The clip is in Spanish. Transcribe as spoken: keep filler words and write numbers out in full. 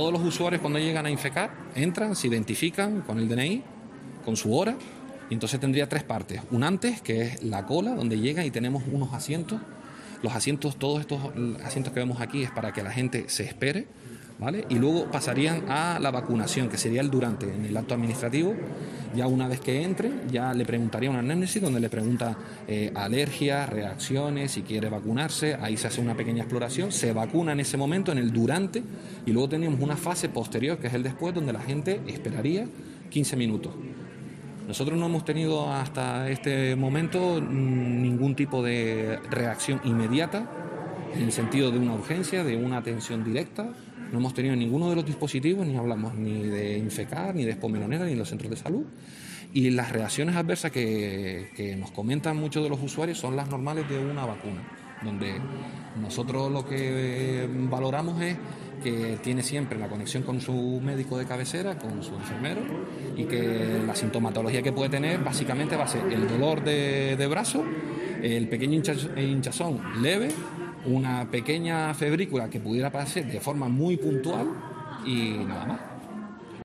todos los usuarios cuando llegan a Infecar entran, se identifican con el D N I, con su hora, y entonces tendría tres partes. Un antes, que es la cola, donde llegan y tenemos unos asientos. Los asientos, todos estos asientos que vemos aquí es para que la gente se espere, ¿vale? Y luego pasarían a la vacunación, que sería el durante, en el acto administrativo. Ya una vez que entren, ya le preguntaría una anamnesis donde le pregunta eh, alergias, reacciones, si quiere vacunarse. Ahí se hace una pequeña exploración, se vacuna en ese momento, en el durante, y luego tenemos una fase posterior, que es el después, donde la gente esperaría quince minutos. Nosotros no hemos tenido hasta este momento ningún tipo de reacción inmediata, en el sentido de una urgencia, de una atención directa. No hemos tenido ninguno de los dispositivos, ni hablamos ni de Infecar, ni de Expomelonera, ni de los centros de salud. Y las reacciones adversas que, que nos comentan muchos de los usuarios son las normales de una vacuna, donde nosotros lo que valoramos es que tiene siempre la conexión con su médico de cabecera, con su enfermero, y que la sintomatología que puede tener básicamente va a ser el dolor de, de brazo, el pequeño hinchazón leve, una pequeña febrícula que pudiera pasar de forma muy puntual y nada más.